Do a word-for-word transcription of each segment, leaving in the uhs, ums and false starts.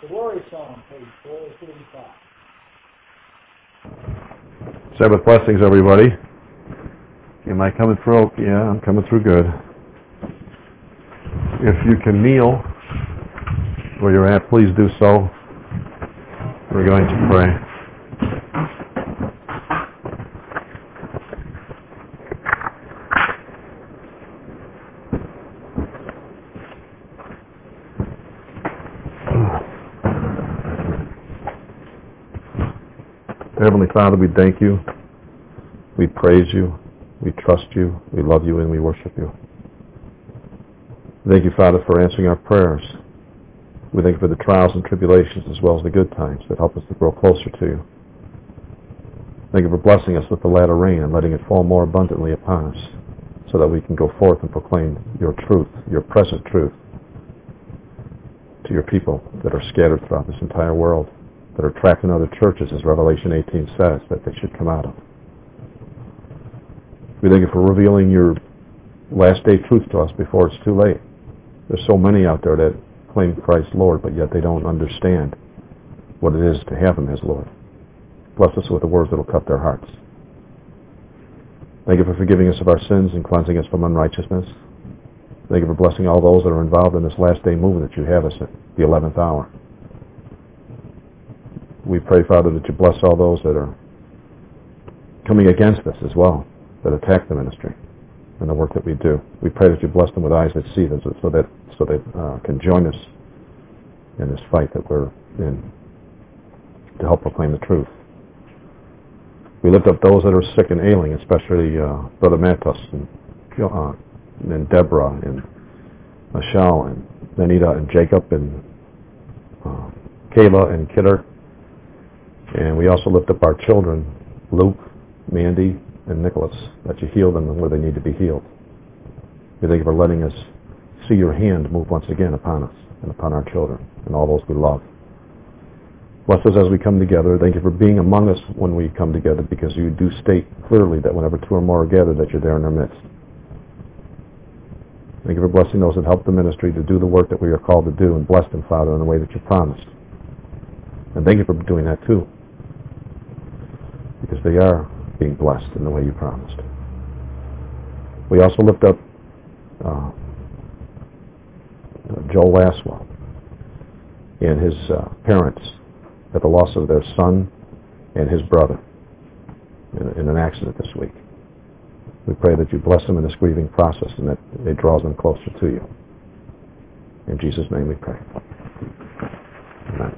The Glory Song, page four thirty-five. Sabbath blessings, everybody. Am I coming through? Yeah, I'm coming through good. If you can kneel where you're at, please do so. We're going to pray. Heavenly Father, we thank you, we praise you, we trust you, we love you, and we worship you. Thank you, Father, for answering our prayers. We thank you for the trials and tribulations as well as the good times that help us to grow closer to you. Thank you for blessing us with the latter rain and letting it fall more abundantly upon us so that we can go forth and proclaim your truth, your present truth, to your people that are scattered throughout this entire world, that are trapped in other churches, as Revelation eighteen says, that they should come out of. We thank you for revealing your last day truth to us before it's too late. There's so many out there that claim Christ Lord, but yet they don't understand what it is to have him as Lord. Bless us with the words that will cut their hearts. Thank you for forgiving us of our sins and cleansing us from unrighteousness. Thank you for blessing all those that are involved in this last day movement that you have us at the eleventh hour. We pray, Father, that you bless all those that are coming against us as well, that attack the ministry and the work that we do. We pray that you bless them with eyes that see them so that so they uh, can join us in this fight that we're in to help proclaim the truth. We lift up those that are sick and ailing, especially uh, Brother Matos and, uh, and Deborah and Michelle and Anita and Jacob and uh, Kayla and Kidder. And we also lift up our children, Luke, Mandy, and Nicholas, that you heal them where they need to be healed. We thank you for letting us see your hand move once again upon us and upon our children and all those we love. Bless us as we come together. Thank you for being among us when we come together, because you do state clearly that whenever two or more are gathered, that you're there in our midst. Thank you for blessing those that help the ministry to do the work that we are called to do, and bless them, Father, in the way that you promised. And thank you for doing that too, because they are being blessed in the way you promised. We also lift up uh, Joel Laswell and his uh, parents at the loss of their son and his brother in, in an accident this week. We pray that you bless them in this grieving process and that it draws them closer to you. In Jesus' name we pray. Amen.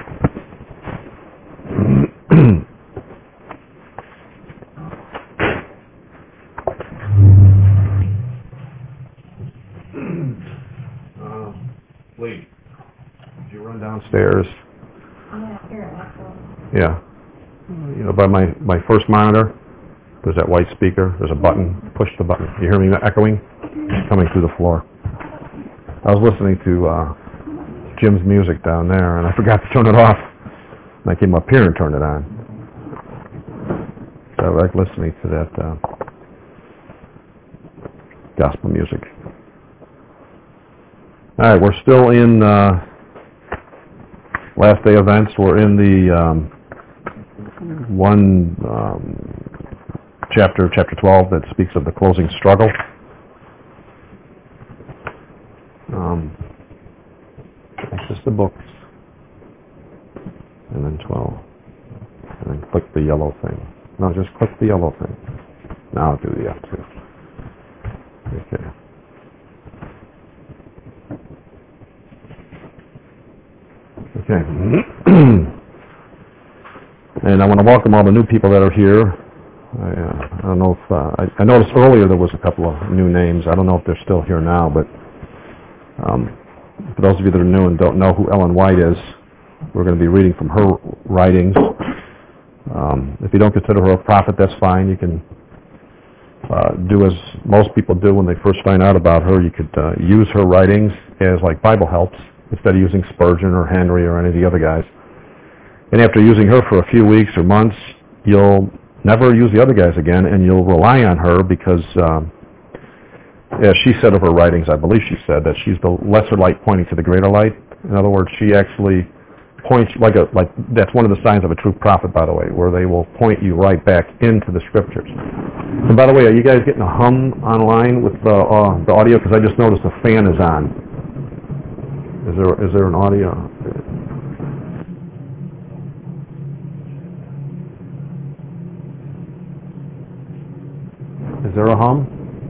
Lee, did you run downstairs? Yeah, here at Maxwell. Yeah. You know, by my, my first monitor, there's that white speaker. There's a button. Push the button. You hear me echoing? It's coming through the floor. I was listening to uh, Jim's music down there, and I forgot to turn it off. And I came up here and turned it on. So I like listening to that uh, gospel music. All right, we're still in uh, last day events. We're in the um, one um, chapter, chapter twelve, that speaks of the closing struggle. Um, it's just the books, and then twelve, and then click the yellow thing. No, just click the yellow thing. Now I'll do the F two. Okay. Okay. And I want to welcome all the new people that are here. I, uh, I don't know if, uh, I, I noticed earlier there was a couple of new names. I don't know if they're still here now, but um, for those of you that are new and don't know who Ellen White is, we're going to be reading from her writings. Um, if you don't consider her a prophet, that's fine. You can uh, do as most people do when they first find out about her. You could uh, use her writings as like Bible helps, instead of using Spurgeon or Henry or any of the other guys. And after using her for a few weeks or months, you'll never use the other guys again, and you'll rely on her because, um, as she said of her writings, I believe she said that she's the lesser light pointing to the greater light. In other words, she actually point like a like that's one of the signs of a true prophet, by the way, where they will point you right back into the scriptures. And by the way, are you guys getting a hum online with the uh, the audio? Because I just noticed the fan is on. Is there is there an audio? Is there a hum?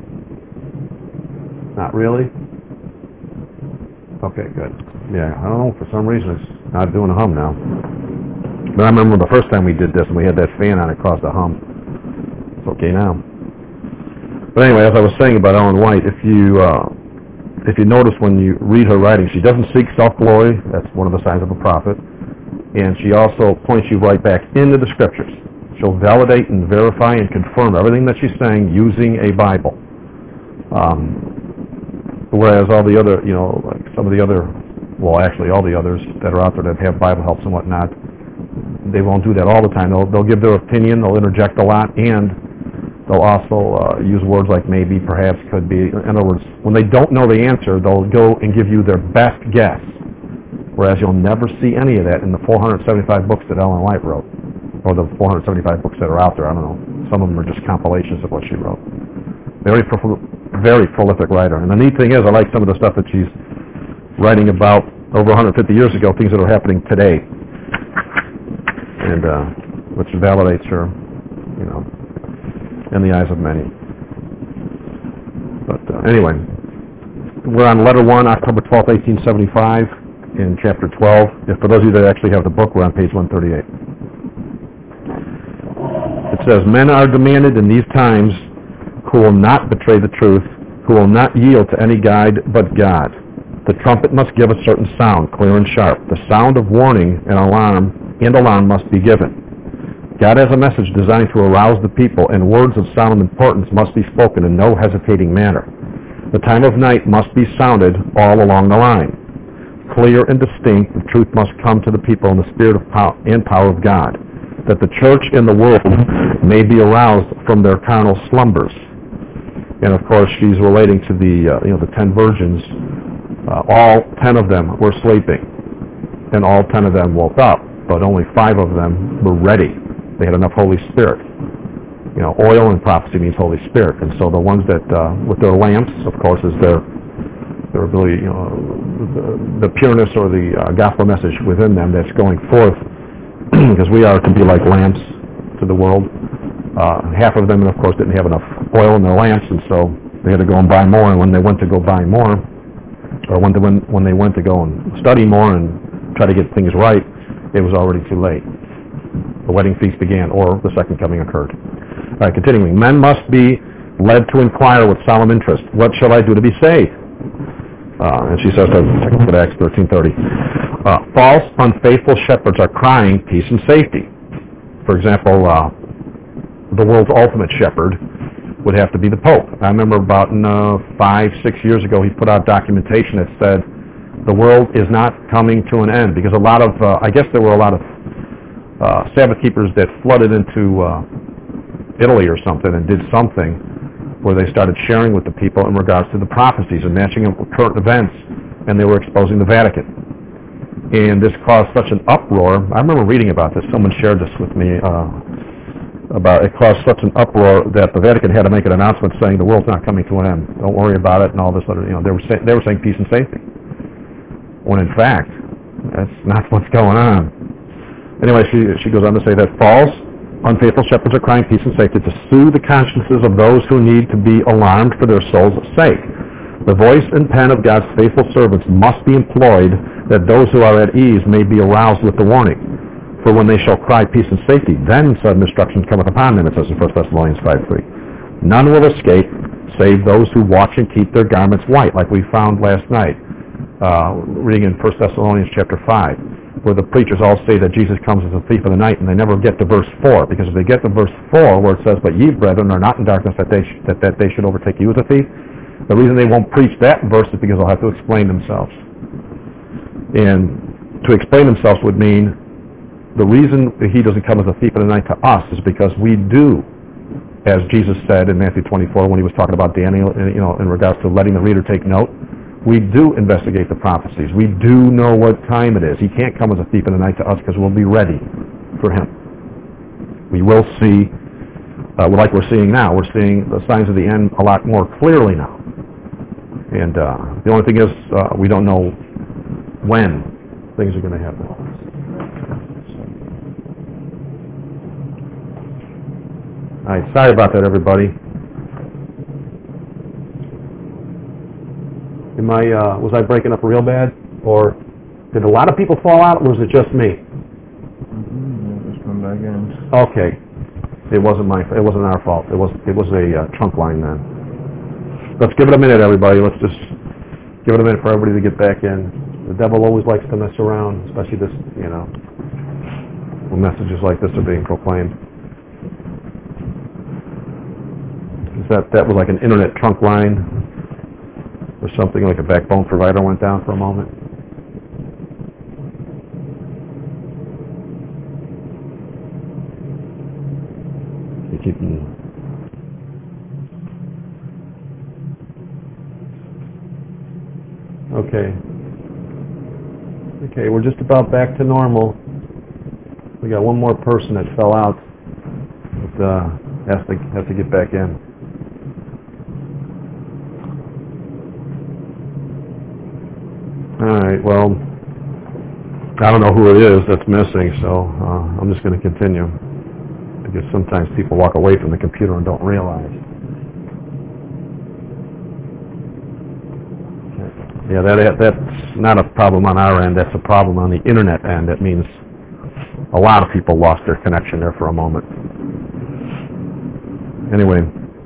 Not really? Okay, good. Yeah, I don't know, for some reason it's not doing a hum now. But I remember the first time we did this and we had that fan on, it caused a hum. It's okay now. But anyway, as I was saying about Ellen White, if you uh, if you notice when you read her writing, she doesn't seek self-glory. That's one of the signs of a prophet. And she also points you right back into the scriptures. She'll validate and verify and confirm everything that she's saying using a Bible. Um, whereas all the other, you know, like some of the other, well, actually all the others that are out there that have Bible helps and whatnot, they won't do that all the time. They'll, they'll give their opinion, they'll interject a lot, and they'll also uh, use words like maybe, perhaps, could be. In other words, when they don't know the answer, they'll go and give you their best guess. Whereas you'll never see any of that in the four hundred seventy-five books that Ellen White wrote. Or the four hundred seventy-five books that are out there. I don't know. Some of them are just compilations of what she wrote. Very, pro- very prolific writer. And the neat thing is, I like some of the stuff that she's writing about over one hundred fifty years ago, things that are happening today, and uh, which validates her, you know, in the eyes of many. But uh, anyway, we're on letter one, October twelfth, eighteen seventy-five, in chapter twelve. If for those of you that actually have the book, we're on page one thirty-eight. It says, men are demanded in these times who will not betray the truth, who will not yield to any guide but God. The trumpet must give a certain sound, clear and sharp. The sound of warning and alarm and alarm must be given. God has a message designed to arouse the people, and words of solemn importance must be spoken in no hesitating manner. The time of night must be sounded all along the line. Clear and distinct, the truth must come to the people in the spirit of power and power of God, that the church and the world may be aroused from their carnal slumbers. And of course, she's relating to the uh, you know the ten virgins. Uh, all ten of them were sleeping, and all ten of them woke up, but only five of them were ready. They had enough Holy Spirit. You know, oil in prophecy means Holy Spirit, and so the ones that uh, with their lamps, of course, is their their ability, you know, the, the pureness or the uh, gospel message within them that's going forth. Because we are to be like lamps to the world. Uh, half of them, of course, didn't have enough oil in their lamps, and so they had to go and buy more. And when they went to go buy more, or when they, when, when they went to go and study more and try to get things right, it was already too late. The wedding feast began, or the second coming occurred. All right, continuing. Men must be led to inquire with solemn interest, what shall I do to be saved? Uh, and she says that in Second Acts thirteen thirty. Uh, false, unfaithful shepherds are crying peace and safety. For example, uh, the world's ultimate shepherd would have to be the Pope. I remember about uh, five, six years ago, he put out documentation that said the world is not coming to an end, because a lot of, uh, I guess there were a lot of uh, Sabbath keepers that flooded into uh, Italy or something and did something where they started sharing with the people in regards to the prophecies and matching them with current events, and they were exposing the Vatican. And this caused such an uproar. I remember reading about this. Someone shared this with me uh, about it caused such an uproar that the Vatican had to make an announcement saying the world's not coming to an end. Don't worry about it, and all this other. You know, they were say, they were saying peace and safety. When in fact, that's not what's going on. Anyway, she she goes on to say that false, unfaithful shepherds are crying peace and safety to soothe the consciences of those who need to be alarmed for their souls' sake. The voice and pen of God's faithful servants must be employed, that those who are at ease may be aroused with the warning. For when they shall cry peace and safety, then sudden destruction cometh upon them, it says in First Thessalonians five three. None will escape, save those who watch and keep their garments white, like we found last night, uh, reading in First Thessalonians chapter five, where the preachers all say that Jesus comes as a thief of the night, and they never get to verse four, because if they get to verse four, where it says, but ye, brethren, are not in darkness, that they, sh- that, that they should overtake you as a thief, the reason they won't preach that verse is because they'll have to explain themselves. And to explain themselves would mean the reason he doesn't come as a thief in the night to us is because we do, as Jesus said in Matthew twenty-four when he was talking about Daniel, you know, in regards to letting the reader take note, We do investigate the prophecies. We do know what time it is. He can't come as a thief in the night to us because we'll be ready for him. We will see, uh, like we're seeing now, we're seeing the signs of the end a lot more clearly now. And uh, the only thing is, uh, we don't know when things are going to happen. All right, sorry about that, everybody. Am I, uh, was I breaking up real bad? Or did a lot of people fall out, or was it just me? Mm-hmm. Just come back in. Okay. It wasn't my, it wasn't our fault. It was, it was a uh, trunk line then. Let's give it a minute, everybody. Let's just give it a minute for everybody to get back in. The devil always likes to mess around, especially this, you know, when messages like this are being proclaimed. That, that was like an internet trunk line or something, like a backbone provider went down for a moment. You keep... Okay. Okay, we're just about back to normal. We got one more person that fell out, but uh, has to has to get back in. All right. Well, I don't know who it is that's missing, so uh, I'm just going to continue because sometimes people walk away from the computer and don't realize. Yeah, that that's not a problem on our end. That's a problem on the internet end. That means a lot of people lost their connection there for a moment. Anyway.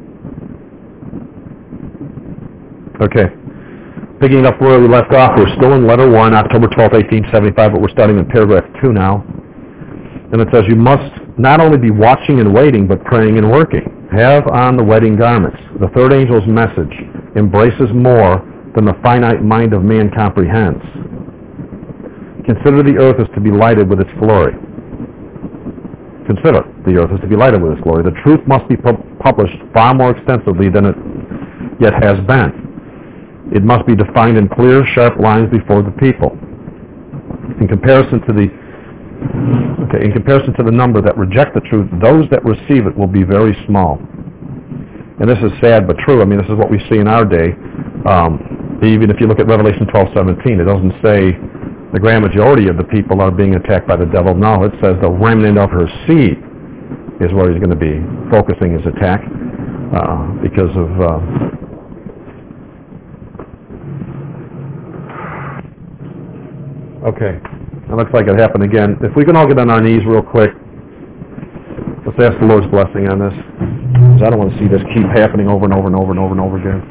Okay. Picking up where we left off, we're still in letter one, October twelfth, eighteen seventy-five, but we're starting in paragraph two now. And it says, you must not only be watching and waiting, but praying and working. Have on the wedding garments. The third angel's message embraces more than the finite mind of man comprehends. Consider the earth is to be lighted with its glory. Consider the earth is to be lighted with its glory. The truth must be pu- published far more extensively than it yet has been. It must be defined in clear, sharp lines before the people. In comparison to the okay, in comparison to the number that reject the truth, those that receive it will be very small. And this is sad but true. I mean, this is what we see in our day. Um, even if you look at Revelation twelve seventeen, it doesn't say the grand majority of the people are being attacked by the devil. No, it says the remnant of her seed is where he's going to be focusing his attack uh, because of... Uh, Okay, it looks like it happened again. If we can all get on our knees real quick, let's ask the Lord's blessing on this, because I don't want to see this keep happening over and over and over and over and over again.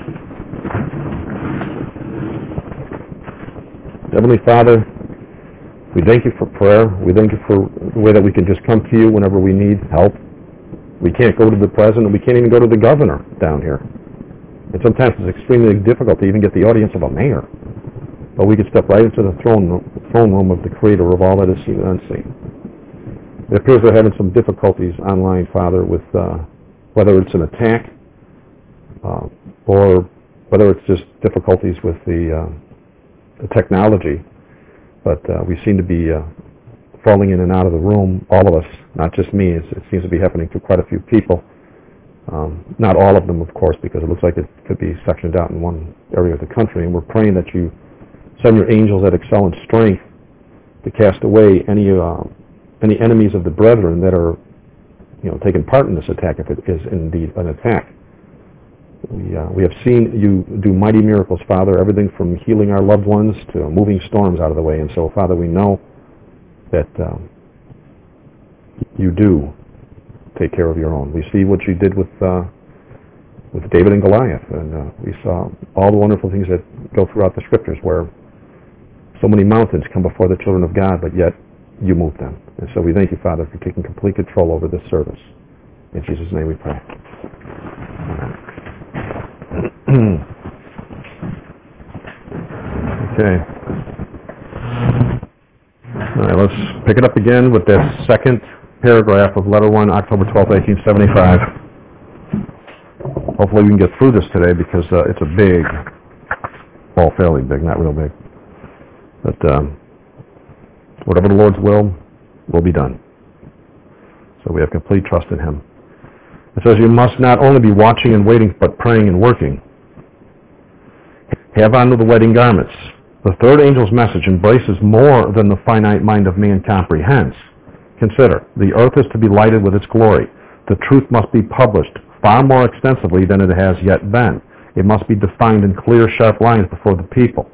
Heavenly Father, we thank you for prayer. We thank you for the way that we can just come to you whenever we need help. We can't go to the president, and we can't even go to the governor down here. And sometimes it's extremely difficult to even get the audience of a mayor. But we can step right into the throne, throne room of the Creator of all that is seen and unseen. It appears we're having some difficulties online, Father, with uh, whether it's an attack uh, or whether it's just difficulties with the, uh, the technology. But uh, we seem to be uh, falling in and out of the room, all of us, not just me. It's, it seems to be happening to quite a few people. Um, not all of them, of course, because it looks like it could be sectioned out in one area of the country. And we're praying that you send your angels that excel in strength to cast away any uh, any enemies of the brethren that are, you know, taking part in this attack, if it is indeed an attack. We uh, we have seen you do mighty miracles, Father, everything from healing our loved ones to moving storms out of the way. And so, Father, we know that um, you do take care of your own. We see what you did with uh, with David and Goliath, and uh, we saw all the wonderful things that go throughout the Scriptures, where so many mountains come before the children of God, but yet you move them. And so we thank you, Father, for taking complete control over this service. In Jesus' name we pray. Amen. Okay. All right, let's pick it up again with this second paragraph of letter one, October twelfth, eighteen seventy-five. Hopefully we can get through this today, because uh, it's a big, Well, fairly big, not real big. But um, whatever the Lord's will, will be done. So we have complete trust in Him. It says you must not only be watching and waiting, but praying and working. Have on the wedding garments. The third angel's message embraces more than the finite mind of man comprehends. Consider, the earth is to be lighted with its glory. The truth must be published far more extensively than it has yet been. It must be defined in clear, sharp lines before the people.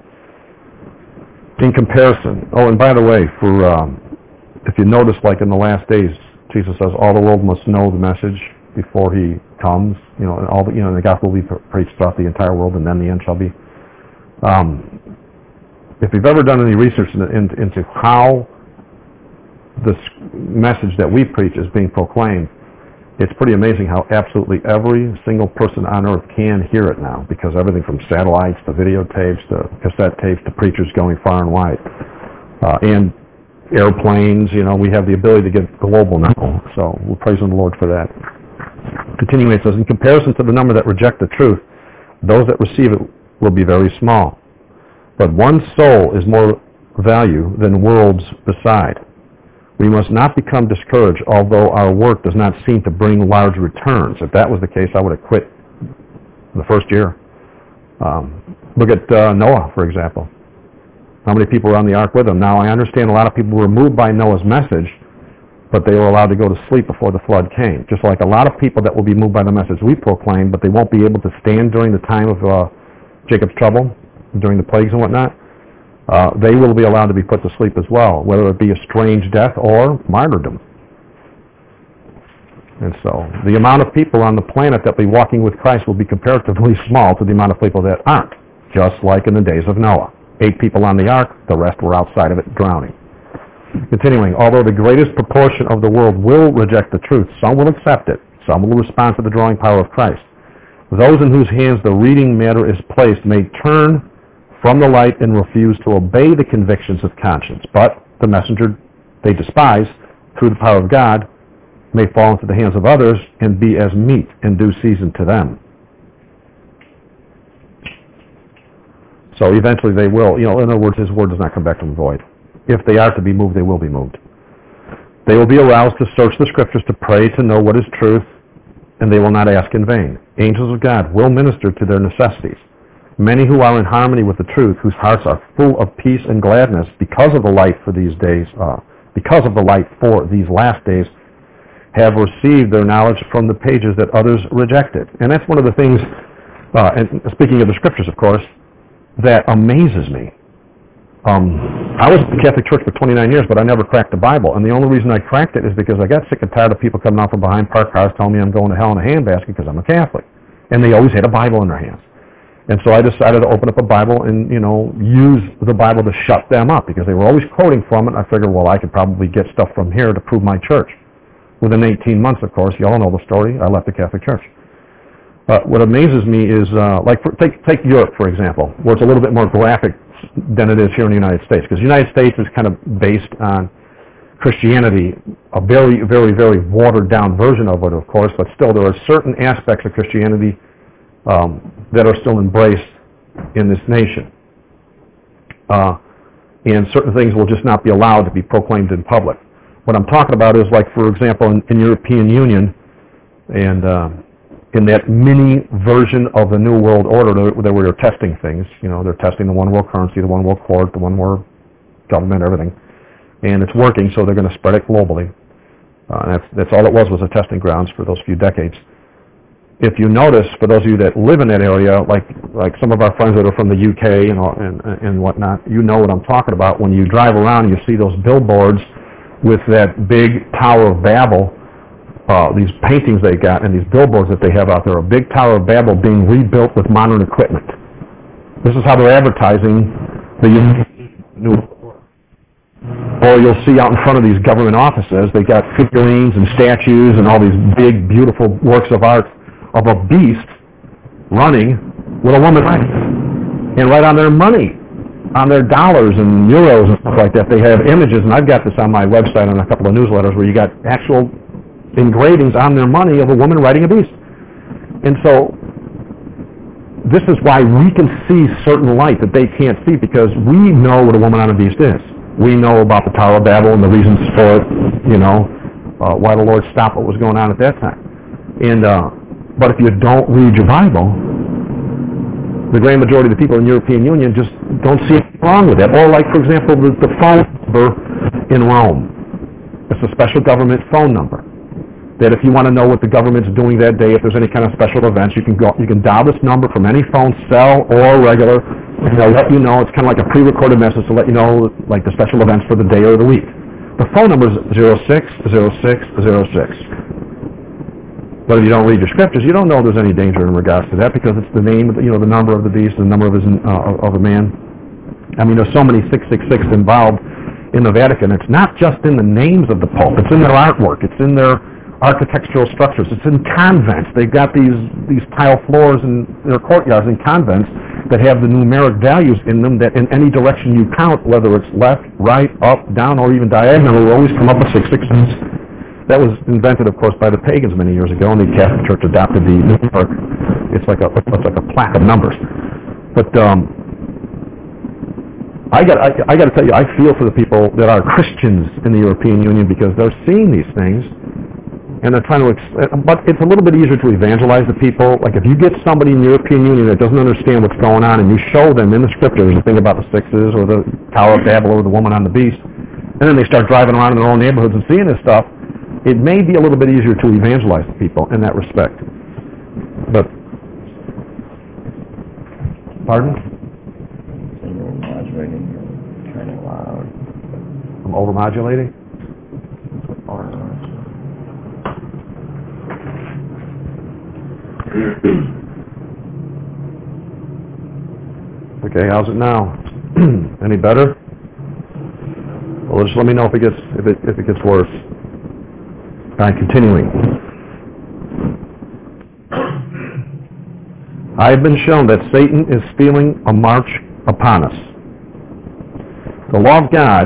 In comparison, oh, and by the way, for um, if you notice, like in the last days, Jesus says all the world must know the message before He comes. You know, and all the, you know, the gospel will be preached throughout the entire world, and then the end shall be. Um, if you've ever done any research in, in, into how this message that we preach is being proclaimed, it's pretty amazing how absolutely every single person on earth can hear it now, because everything from satellites to videotapes to cassette tapes to preachers going far and wide. Uh, and airplanes, you know, we have the ability to get global now, so we're praising the Lord for that. Continuing, it says, in comparison to the number that reject the truth, those that receive it will be very small. But one soul is more value than worlds beside. We must not become discouraged, although our work does not seem to bring large returns. If that was the case, I would have quit the first year. Um, look at uh, Noah, for example. How many people were on the ark with him? Now, I understand a lot of people were moved by Noah's message, but they were allowed to go to sleep before the flood came. Just like a lot of people that will be moved by the message we proclaim, but they won't be able to stand during the time of uh, Jacob's trouble, during the plagues and whatnot. Uh, they will be allowed to be put to sleep as well, whether it be a strange death or martyrdom. And so the amount of people on the planet that will be walking with Christ will be comparatively small to the amount of people that aren't, just like in the days of Noah. Eight people on the ark, the rest were outside of it drowning. Continuing, although the greatest proportion of the world will reject the truth, some will accept it, some will respond to the drawing power of Christ. Those in whose hands the reading matter is placed may turn from the light and refuse to obey the convictions of conscience, but the messenger they despise, through the power of God, may fall into the hands of others and be as meat in due season to them. So eventually they will, you know, in other words, His word does not come back to Him void. If they are to be moved, they will be moved. They will be aroused to search the Scriptures, to pray, to know what is truth, and they will not ask in vain. Angels of God will minister to their necessities. Many who are in harmony with the truth, whose hearts are full of peace and gladness because of the light for these days, uh, because of the light for these last days, have received their knowledge from the pages that others rejected. And that's one of the things, uh, and speaking of the Scriptures, of course, that amazes me. Um, I was in the Catholic Church for twenty-nine years, but I never cracked the Bible. And the only reason I cracked it is because I got sick and tired of people coming out from behind parked cars telling me I'm going to hell in a handbasket because I'm a Catholic. And they always had a Bible in their hands. And so I decided to open up a Bible and, you know, use the Bible to shut them up because they were always quoting from it. I figured, well, I could probably get stuff from here to prove my church. Within eighteen months, of course, you all know the story, I left the Catholic Church. But what amazes me is, uh, like, for, take, take Europe, for example, where it's a little bit more graphic than it is here in the United States. Because the United States is kind of based on Christianity, a very, very, very watered-down version of it, of course, but still there are certain aspects of Christianity um, that are still embraced in this nation. Uh, and certain things will just not be allowed to be proclaimed in public. What I'm talking about is, like, for example, in, in European Union, and uh, in that mini version of the New World Order that we are testing things, you know, they're testing the one world currency, the one world court, the one world government, everything. And it's working, so they're going to spread it globally. Uh, that's, that's all it was, was a testing grounds for those few decades. If you notice, for those of you that live in that area, like like some of our friends that are from the U K and, and, and whatnot, you know what I'm talking about. When you drive around and you see those billboards with that big Tower of Babel, uh, these paintings they got and these billboards that they have out there, a big Tower of Babel being rebuilt with modern equipment. This is how they're advertising the new. Or you'll see out in front of these government offices, they got figurines and statues and all these big, beautiful works of art of a beast running with a woman riding. And right on their money, on their dollars and euros and stuff like that, they have images, and I've got this on my website on a couple of newsletters where you got actual engravings on their money of a woman riding a beast. And so this is why we can see certain light that they can't see, because we know what a woman on a beast is. We know about the Tower of Babel and the reasons for it, you know, uh, why the Lord stopped what was going on at that time. And uh, but if you don't read your Bible, the grand majority of the people in the European Union just don't see anything wrong with that. Or like, for example, the, the phone number in Rome. It's a special government phone number. That if you want to know what the government's doing that day, if there's any kind of special events, you can go, you can dial this number from any phone, cell or regular, and they'll let you know. It's kind of like a pre-recorded message to let you know, like the special events for the day or the week. The phone number is zero six zero six zero six. But if you don't read your scriptures, you don't know there's any danger in regards to that, because it's the name, of the, you know, the number of the beast, the number of his uh, of a man. I mean, there's so many six six six involved in the Vatican. It's not just in the names of the Pope. It's in their artwork. It's in their architectural structures. It's in convents. They've got these these tile floors in their courtyards in convents that have the numeric values in them that in any direction you count, whether it's left, right, up, down, or even diagonal, will always come up with six six six. That was invented, of course, by the pagans many years ago, and the Catholic Church adopted the numeric. It's like a it's like a plaque of numbers. But um, I got I, I got to tell you, I feel for the people that are Christians in the European Union, because they're seeing these things. And they're trying to, but it's a little bit easier to evangelize the people. Like if you get somebody in the European Union that doesn't understand what's going on, and you show them in the scriptures the thing about the sixes or the Tower of Babel or the woman on the beast, and then they start driving around in their own neighborhoods and seeing this stuff, it may be a little bit easier to evangelize the people in that respect. But, pardon? So you're modulating, you're kind of loud. I'm overmodulating? Or, Okay, how's it now? Any better? Well, just let me know if it gets if it if it gets worse. All right, continuing. I have been shown that Satan is stealing a march upon us. The law of God.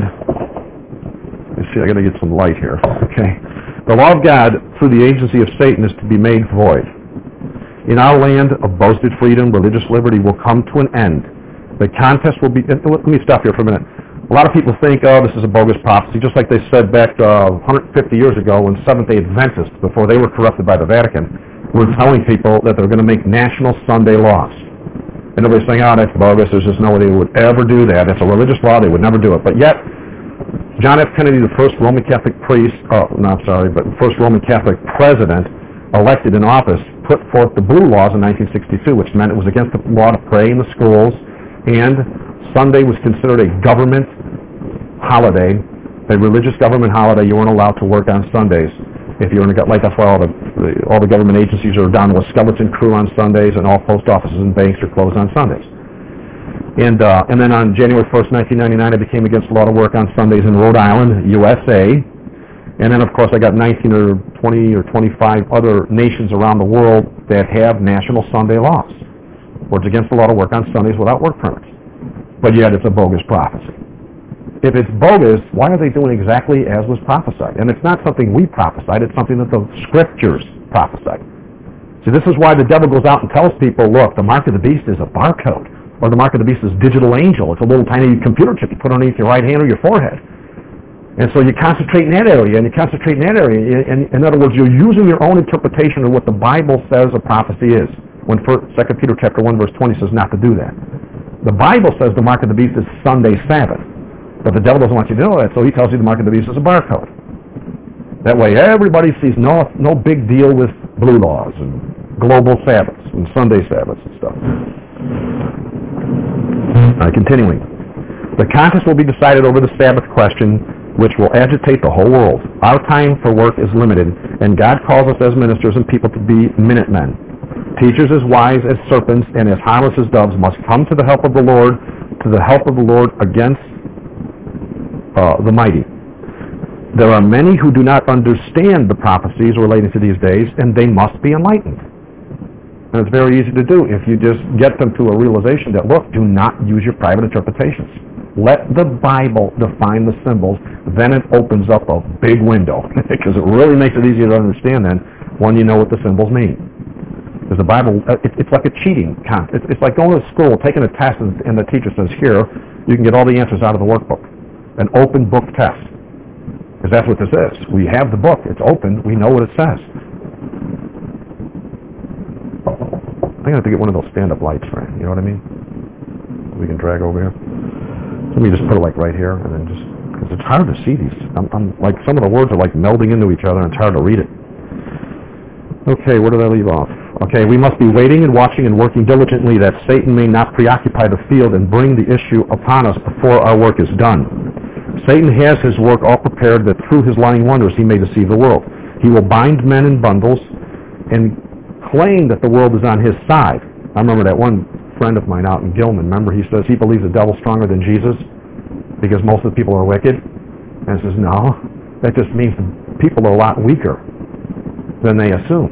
Let's see, I got to get some light here. Okay, the law of God through the agency of Satan is to be made void. In our land of boasted freedom, religious liberty will come to an end. The contest will be... Let me stop here for a minute. A lot of people think, oh, this is a bogus prophecy, just like they said back uh, one hundred fifty years ago when Seventh-day Adventists, before they were corrupted by the Vatican, were telling people that they're going to make national Sunday laws. And everybody's saying, oh, that's bogus. There's just no way they would ever do that. It's a religious law. They would never do it. But yet, John F. Kennedy, the first Roman Catholic priest, oh, no, I'm sorry, but the first Roman Catholic president elected in office, put forth the Blue Laws in nineteen sixty-two, which meant it was against the law to pray in the schools, and Sunday was considered a government holiday, a religious government holiday. You weren't allowed to work on Sundays. If you were in a, like that's why all the, the all the government agencies are down to a skeleton crew on Sundays, and all post offices and banks are closed on Sundays. And uh, and then on January first, nineteen ninety-nine, it became against the law to work on Sundays in Rhode Island, U S A. And then, of course, I got nineteen or twenty or twenty-five other nations around the world that have national Sunday laws, where it's against the law to work on Sundays without work permits. But yet it's a bogus prophecy. If it's bogus, why are they doing exactly as was prophesied? And it's not something we prophesied. It's something that the Scriptures prophesied. See, this is why the devil goes out and tells people, look, the mark of the beast is a barcode, or the mark of the beast is digital angel. It's a little tiny computer chip you put underneath your right hand or your forehead. And so you concentrate in that area, and you concentrate in that area. And in other words, you're using your own interpretation of what the Bible says a prophecy is. When Second Peter chapter one verse twenty says not to do that. The Bible says the mark of the beast is Sunday Sabbath, but the devil doesn't want you to know that, so he tells you the mark of the beast is a barcode. That way, everybody sees no no big deal with blue laws and global Sabbaths and Sunday Sabbaths and stuff. All right, continuing. The contest will be decided over the Sabbath question, which will agitate the whole world. Our time for work is limited, and God calls us as ministers and people to be minutemen. Teachers as wise as serpents and as harmless as doves must come to the help of the Lord, to the help of the Lord against uh, the mighty. There are many who do not understand the prophecies relating to these days, and they must be enlightened. And it's very easy to do if you just get them to a realization that, look, do not use your private interpretations. Let the Bible define the symbols, then it opens up a big window, because it really makes it easier to understand then when you know what the symbols mean. Because the Bible, uh, it, it's like a cheating contest. It's, it's like going to school, taking a test, and, and the teacher says, here, you can get all the answers out of the workbook. An open book test. Because that's what this is. We have the book. It's open. We know what it says. I think I have to get one of those stand-up lights, Fran. You know what I mean? We can drag over here. Let me just put it like right here, and then just, because it's hard to see these. I'm, I'm like, some of the words are like melding into each other, and it's hard to read it. Okay, where did I leave off? Okay, we must be waiting and watching and working diligently that Satan may not preoccupy the field and bring the issue upon us before our work is done. Satan has his work all prepared that through his lying wonders he may deceive the world. He will bind men in bundles and claim that the world is on his side. I remember that one friend of mine out in Gilman, remember, he says he believes the devil's stronger than Jesus because most of the people are wicked. And I says, no, that just means the people are a lot weaker than they assume.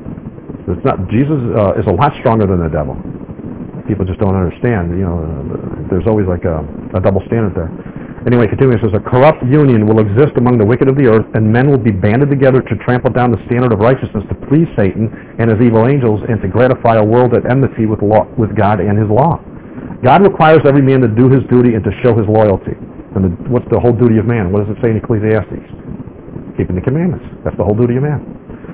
It's not, Jesus uh, is a lot stronger than the devil. People just don't understand. You know, uh, there's always like a, a double standard there. Anyway, continuing, it says, a corrupt union will exist among the wicked of the earth, and men will be banded together to trample down the standard of righteousness to please Satan and his evil angels and to gratify a world at enmity with, law, with God and his law. God requires every man to do his duty and to show his loyalty. And the, what's the whole duty of man? What does it say in Ecclesiastes? Keeping the commandments. That's the whole duty of man.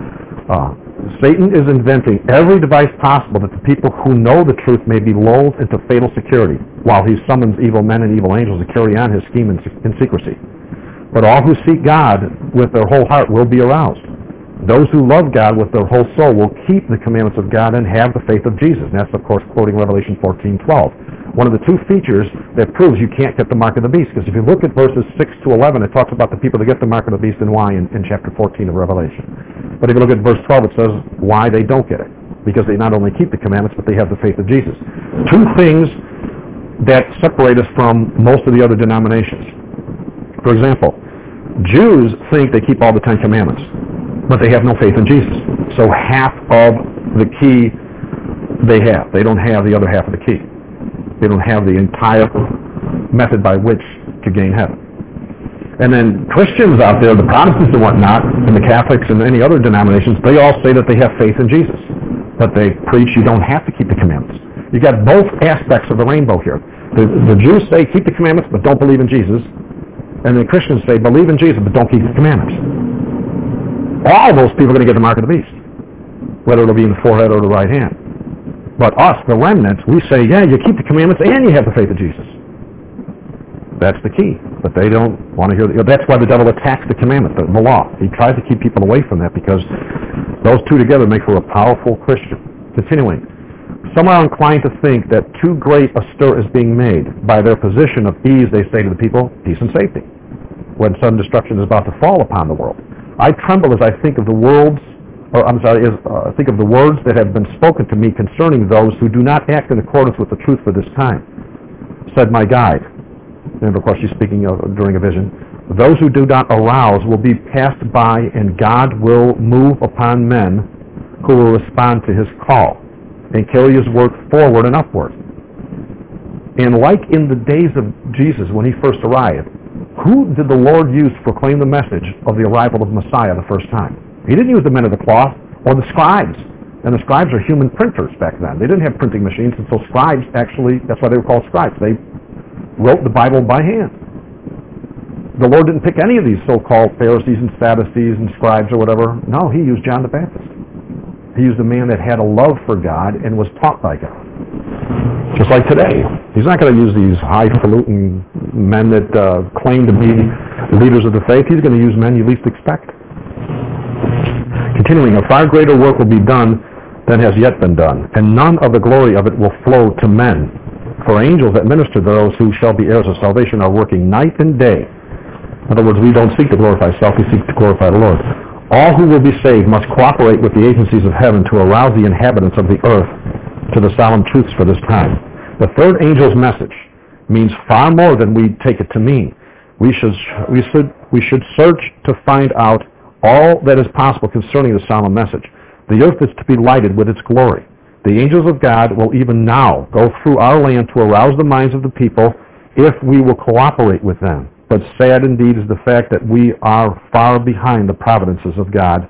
Uh, Satan is inventing every device possible that the people who know the truth may be lulled into fatal security, while he summons evil men and evil angels to carry on his scheme in, in secrecy. But all who seek God with their whole heart will be aroused. Those who love God with their whole soul will keep the commandments of God and have the faith of Jesus. And that's, of course, quoting Revelation fourteen twelve. One of the two features that proves you can't get the mark of the beast. Because if you look at verses six to eleven, it talks about the people that get the mark of the beast and why in, in chapter fourteen of Revelation. But if you look at verse twelve, it says why they don't get it. Because they not only keep the commandments, but they have the faith of Jesus. Two things that separate us from most of the other denominations. For example, Jews think they keep all the Ten Commandments, but they have no faith in Jesus. So half of the key they have. They don't have the other half of the key. They don't have the entire method by which to gain heaven. And then Christians out there, the Protestants and whatnot, and the Catholics and any other denominations, they all say that they have faith in Jesus. But they preach you don't have to keep the commandments. You got both aspects of the rainbow here. The, the Jews say keep the commandments but don't believe in Jesus. And the Christians say believe in Jesus but don't keep the commandments. All those people are going to get the mark of the beast, whether it'll be in the forehead or the right hand. But us, the remnants, we say, yeah, you keep the commandments and you have the faith of Jesus. That's the key. But they don't want to hear that. That's why the devil attacks the commandment, the, the law. He tries to keep people away from that because those two together make for a powerful Christian. Continuing. Some are inclined to think that too great a stir is being made. By their position of ease, they say to the people, peace and safety, when sudden destruction is about to fall upon the world. I tremble as I think of the world's Or, I'm sorry, is, uh, think of the words that have been spoken to me concerning those who do not act in accordance with the truth for this time. Said my guide, and of course she's speaking of, during a vision, those who do not arouse will be passed by and God will move upon men who will respond to his call and carry his work forward and upward. And like in the days of Jesus when he first arrived, who did the Lord use to proclaim the message of the arrival of Messiah the first time? He didn't use the men of the cloth or the scribes. And the scribes are human printers back then. They didn't have printing machines, and so scribes actually, that's why they were called scribes. They wrote the Bible by hand. The Lord didn't pick any of these so-called Pharisees and Sadducees and scribes or whatever. No, he used John the Baptist. He used a man that had a love for God and was taught by God. Just like today. He's not going to use these highfalutin men that uh, claim to be leaders of the faith. He's going to use men you least expect. Continuing, a far greater work will be done than has yet been done, and none of the glory of it will flow to men. For angels that minister to those who shall be heirs of salvation are working night and day. In other words, we don't seek to glorify self, we seek to glorify the Lord. All who will be saved must cooperate with the agencies of heaven to arouse the inhabitants of the earth to the solemn truths for this time. The third angel's message means far more than we take it to mean. We should, we should, we should search to find out all that is possible concerning the solemn message. The earth is to be lighted with its glory. The angels of God will even now go through our land to arouse the minds of the people if we will cooperate with them. But sad indeed is the fact that we are far behind the providences of God,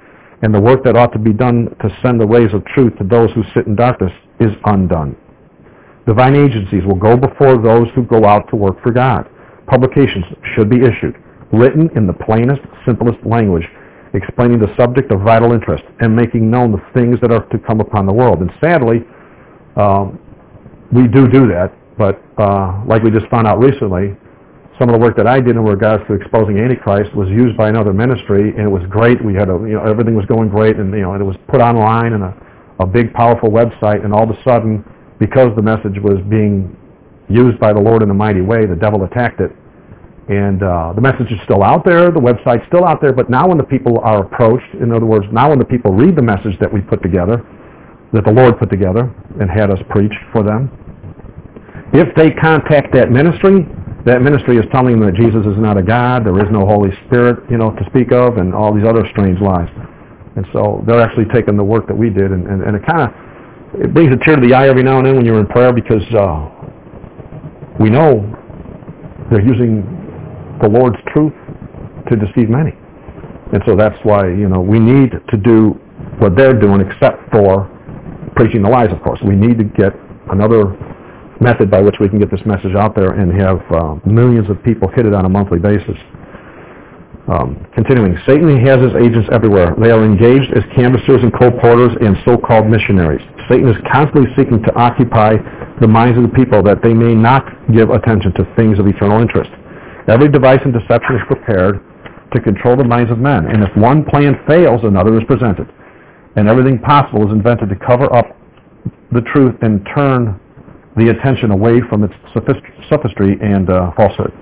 and the work that ought to be done to send the rays of truth to those who sit in darkness is undone. Divine agencies will go before those who go out to work for God. Publications should be issued, written in the plainest, simplest language, explaining the subject of vital interest and making known the things that are to come upon the world. And sadly, um, we do do that, but uh, like we just found out recently, some of the work that I did in regards to exposing Antichrist was used by another ministry, and it was great. We had a, you know, everything was going great, and you know, it was put online in a, a big, powerful website, and all of a sudden, because the message was being used by the Lord in a mighty way, the devil attacked it. And uh, the message is still out there, the website's still out there, but now when the people are approached, in other words, now when the people read the message that we put together, that the Lord put together and had us preach for them, if they contact that ministry, that ministry is telling them that Jesus is not a God, there is no Holy Spirit, you know, to speak of, and all these other strange lies. And so they're actually taking the work that we did, and, and, and it kind of, it brings a tear to the eye every now and then when you're in prayer, because uh, we know they're using the Lord's truth to deceive many. And so that's why, you know, we need to do what they're doing, except for preaching the lies, of course. We need to get another method by which we can get this message out there and have uh, millions of people hit it on a monthly basis. Um, continuing, Satan has his agents everywhere. They are engaged as canvassers and co-porters and so-called missionaries. Satan is constantly seeking to occupy the minds of the people that they may not give attention to things of eternal interest. Every device and deception is prepared to control the minds of men, and if one plan fails, another is presented. And everything possible is invented to cover up the truth and turn the attention away from its sophistry and uh, falsehood.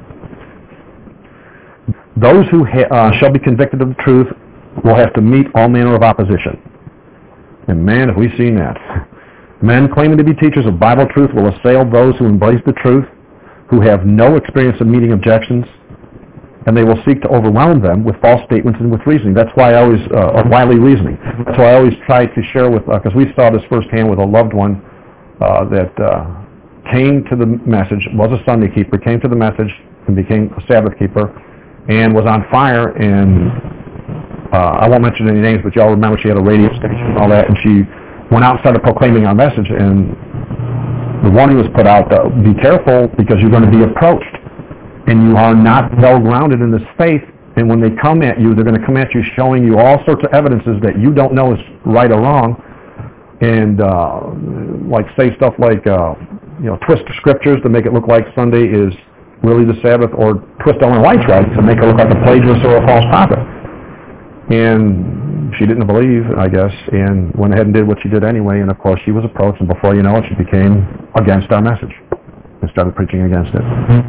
Those who ha- uh, shall be convicted of the truth will have to meet all manner of opposition. And man, have we seen that. Men claiming to be teachers of Bible truth will assail those who embrace the truth, who have no experience of meeting objections, and they will seek to overwhelm them with false statements and with reasoning. That's why I always, uh, wily reasoning. That's why I always try to share with, because uh, we saw this firsthand with a loved one uh, that uh, came to the message, was a Sunday keeper, came to the message and became a Sabbath keeper, and was on fire, and uh, I won't mention any names, but y'all remember she had a radio station and all that, and she went out and started proclaiming our message, and the warning was put out, uh, be careful because you're going to be approached, and you are not well grounded in this faith, and when they come at you, they're going to come at you showing you all sorts of evidences that you don't know is right or wrong, and uh, like say stuff like, uh, you know, twist scriptures to make it look like Sunday is really the Sabbath, or twist Ellen White's right to make her look like a plagiarist or a false prophet. And she didn't believe, I guess, and went ahead and did what she did anyway, and of course she was approached, and before you know it, she became against our message and started preaching against it.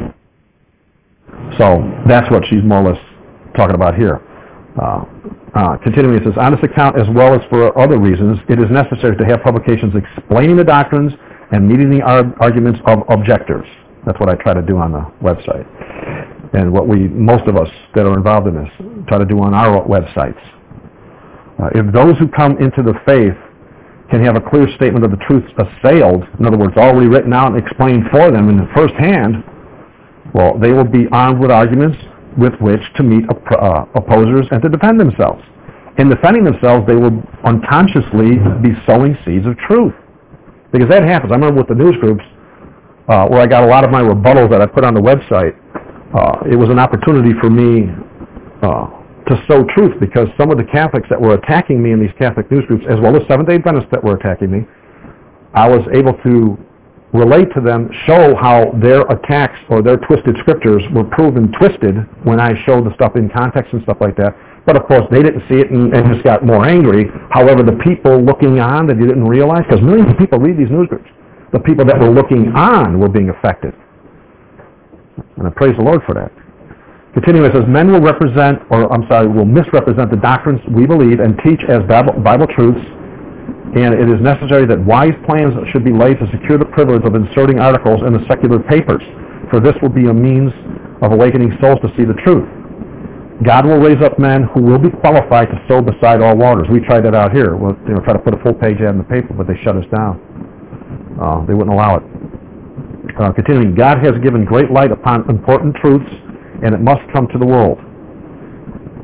So that's what she's more or less talking about here. Uh, uh, continuing, it says, on this account, as well as for other reasons, it is necessary to have publications explaining the doctrines and meeting the ar- arguments of objectors. That's what I try to do on the website. And what we, most of us that are involved in this, try to do on our websites. Uh, if those who come into the faith can have a clear statement of the truths assailed, in other words, already written out and explained for them in the first hand, well, they will be armed with arguments with which to meet op- uh, opposers and to defend themselves. In defending themselves, they will unconsciously be sowing seeds of truth. Because that happens. I remember with the news groups, uh, where I got a lot of my rebuttals that I put on the website, uh, it was an opportunity for me uh, to sow truth, because some of the Catholics that were attacking me in these Catholic news groups, as well as Seventh-day Adventists that were attacking me, I was able to relate to them, show how their attacks or their twisted scriptures were proven twisted when I showed the stuff in context and stuff like that. But of course, they didn't see it and, and just got more angry. However, the people looking on that you didn't realize, because millions of people read these news groups, the people that were looking on were being affected. And I praise the Lord for that. Continuing, it says, men will represent, or I'm sorry, will misrepresent the doctrines we believe and teach as Bible, Bible truths, and it is necessary that wise plans should be laid to secure the privilege of inserting articles in the secular papers, for this will be a means of awakening souls to see the truth. God will raise up men who will be qualified to sow beside all waters. We tried that out here. We'll you know, try to put a full page ad in the paper, but they shut us down. Uh, they wouldn't allow it. Uh, continuing, God has given great light upon important truths, and it must come to the world.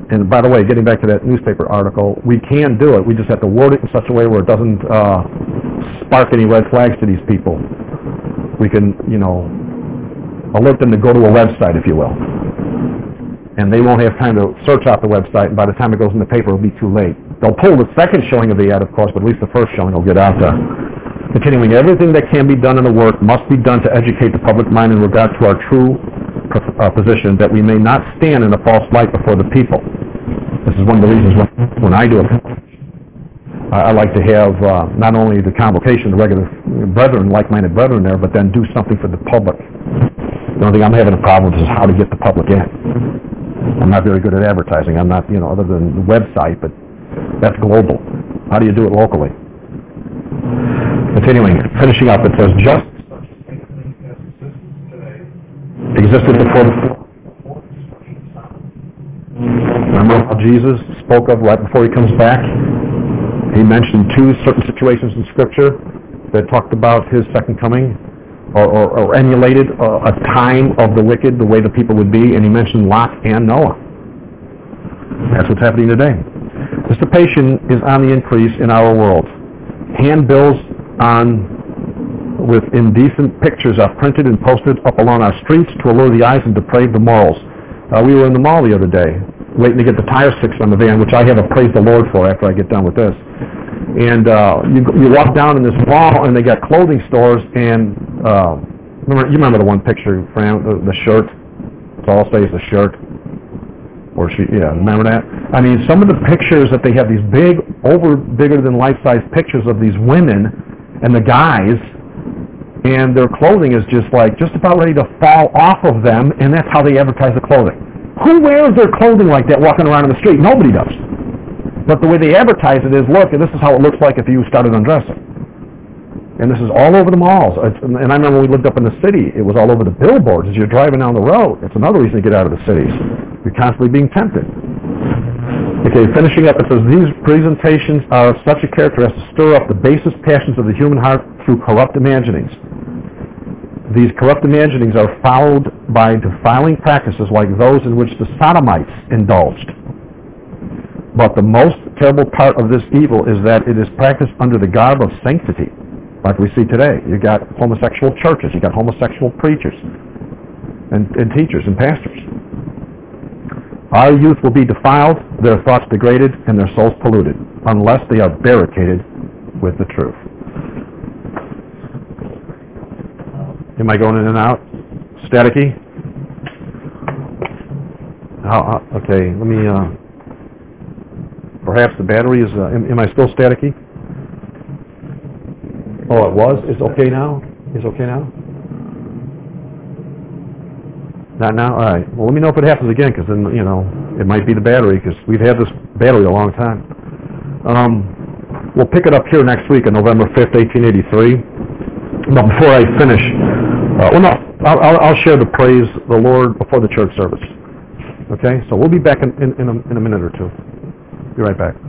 and by the way, getting back to that newspaper article, we can do it. We just have to word it in such a way where it doesn't uh, spark any red flags to these people. We can, you know, alert them to go to a website, if you will. And they won't have time to search out the website, and by the time it goes in the paper, it'll be too late. They'll pull the second showing of the ad, of course, but at least the first showing will get out there. Continuing, everything that can be done in the work must be done to educate the public mind in regard to our true uh, position, that we may not stand in a false light before the people. This is one of the reasons when, when I do it, I, I like to have uh, not only the convocation, the regular brethren, like-minded brethren there, but then do something for the public. The only thing I'm having a problem with is how to get the public in. I'm not very good at advertising. I'm not, you know, other than the website, but that's global. How do you do it locally? Continuing, finishing up, it says, just existed before the flood. Remember how Jesus spoke of right before he comes back? He mentioned two certain situations in Scripture that talked about his second coming, or, or, or emulated a, a time of the wicked, the way the people would be, and he mentioned Lot and Noah. That's what's happening today. Dissipation is on the increase in our world. Handbills on with indecent pictures are printed and posted up along our streets to allure the eyes and deprave the morals. Uh, we were in the mall the other day, waiting to get the tires fixed on the van, which I have a praise the Lord for after I get done with this. And uh, you, you walk down in this mall, and they got clothing stores, and uh, remember, you remember the one picture, Fran, the, the shirt? It's all I'll say is the shirt. Or she, yeah, remember that? I mean, some of the pictures that they have, these big, over bigger than life-size pictures of these women and the guys, and their clothing is just like, just about ready to fall off of them, and that's how they advertise the clothing. Who wears their clothing like that walking around in the street? Nobody does. But the way they advertise it is, look, and this is how it looks like if you started undressing. And this is all over the malls. It's, and I remember when we lived up in the city, it was all over the billboards as you're driving down the road. It's another reason to get out of the cities. You're constantly being tempted. Okay, finishing up, it says, these presentations are of such a character as to stir up the basest passions of the human heart through corrupt imaginings. These corrupt imaginings are followed by defiling practices like those in which the Sodomites indulged. But the most terrible part of this evil is that it is practiced under the garb of sanctity, like we see today. You got homosexual churches, you got homosexual preachers and, and teachers and pastors. Our youth will be defiled, their thoughts degraded, and their souls polluted, unless they are barricaded with the truth. Am I going in and out? Staticky? How, okay, let me, uh, perhaps the battery is, uh, am, am I still staticky? Oh, it was? It's okay now? It's okay now? Not now? All right. Well, let me know if it happens again, because then, you know, it might be the battery, because we've had this battery a long time. Um, we'll pick it up here next week on November fifth, eighteen eighty-three. But before I finish, uh, well, no, I'll, I'll, I'll share the praise the Lord before the church service. Okay? So we'll be back in, in, in, a, in a minute or two. Be right back.